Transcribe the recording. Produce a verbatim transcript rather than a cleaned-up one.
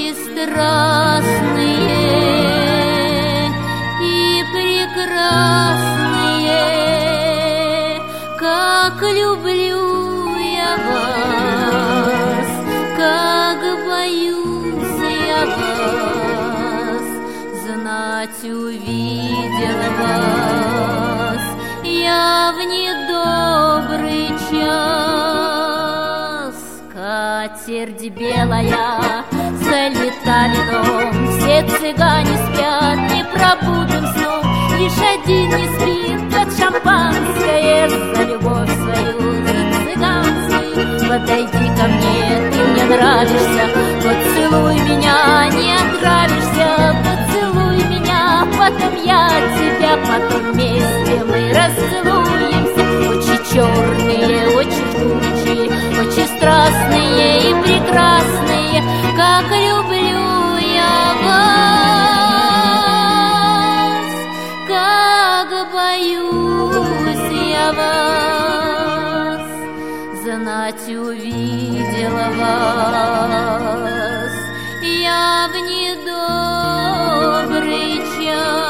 страстные и прекрасные, как люблю я вас, как боюсь я вас, знать увидела вас я в недобрый час. Скатерть белая залита вином, все цыгане спят непробудным сном, лишь один не спит, под шампанское, за любовь свою, за цыган свою. Подойди ко мне, ты мне нравишься, поцелуй меня, не отравишься, поцелуй меня, потом я тебя, потом вместе мы расцелуемся. Очи черные, очи жгучие, очи страстные и прекрасные, как люблю я вас, как боюсь я вас, знать увидела вас я в недобрый час.